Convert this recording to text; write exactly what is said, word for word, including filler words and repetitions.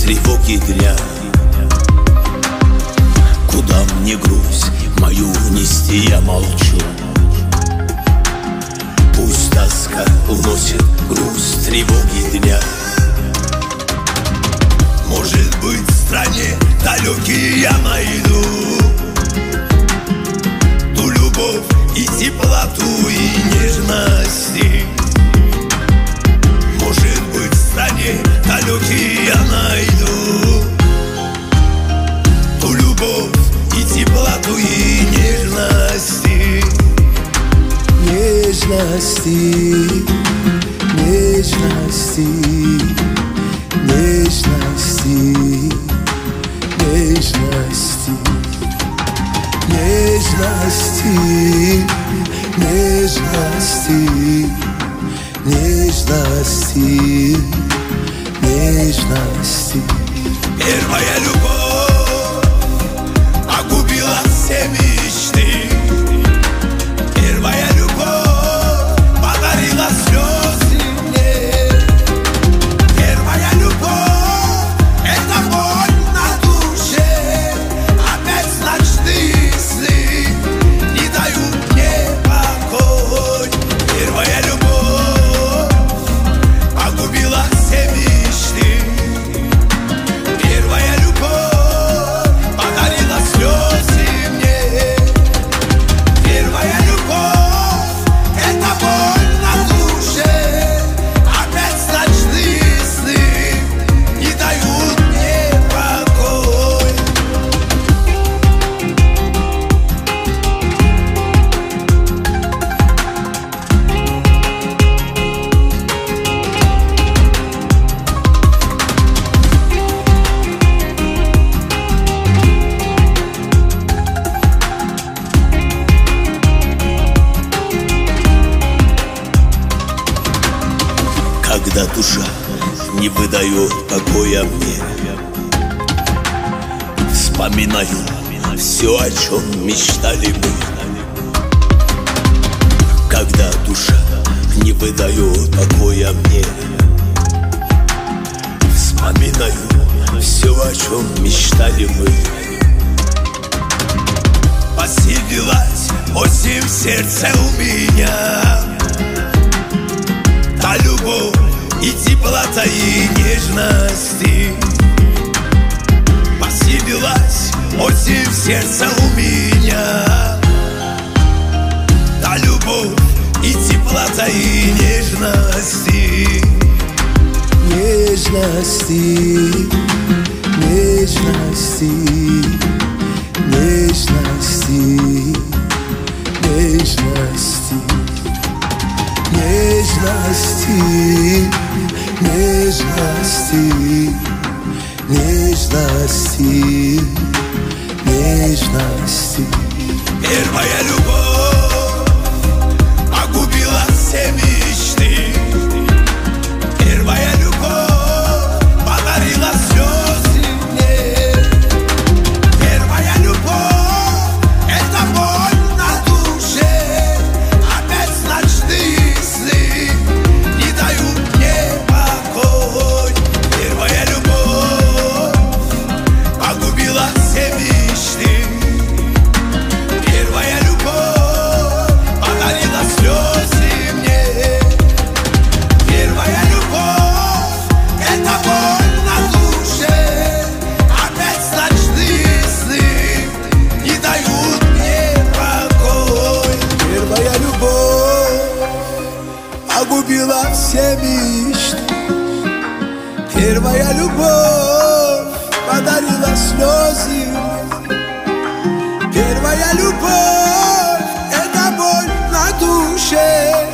тревоги дня. Куда мне грусть мою нести, я молчу. Пусть тоска уносит грусть тревоги дня. Может быть, в стране далекие я найду ту любовь и теплоту, и нежности. Может быть, в стране далекие я найду ту любовь и теплоту, и нежности. Нежности, нежности, нежности, нежности, нежности, нежности, нежности, нежности. Первая любовь погубила все мечты. Первая любовь подарила слезы мне. Первая любовь — это боль на душе. Опять ночные сны не дают мне покой. Первая любовь погубила все мечты. Первая любовь подарила слезы мне. Первая любовь — это боль на душе. Опять ночные сны не дают мне покой. Когда душа не выдает покоя мне, вспоминаю все, о чем мечтали мы. Когда душа не выдает покоя мне, вспоминаю все, о чем мечтали мы. Поселилась осень в сердце у меня. Та любовь и теплота, и нежности. Поселилась осень в сердце у меня. Та любовь и теплота, и нежности. Нежности, нежности, нежности, нежности, нежности, нежности, нежности, нежности. Первая любовь погубила все мечты. Первая любовь подарила слезы мне. Первая любовь — это боль на душе. Опять ночные сны не дают мне покой. Первая любовь погубила все мечты. Первая любовь подарила слезы мне. Первая любовь — это боль на душе. Опять ночные сны не дают мне покой. Первая любовь погубила все мечты. Первая любовь подарила слезы. Первая любовь — это боль на душе.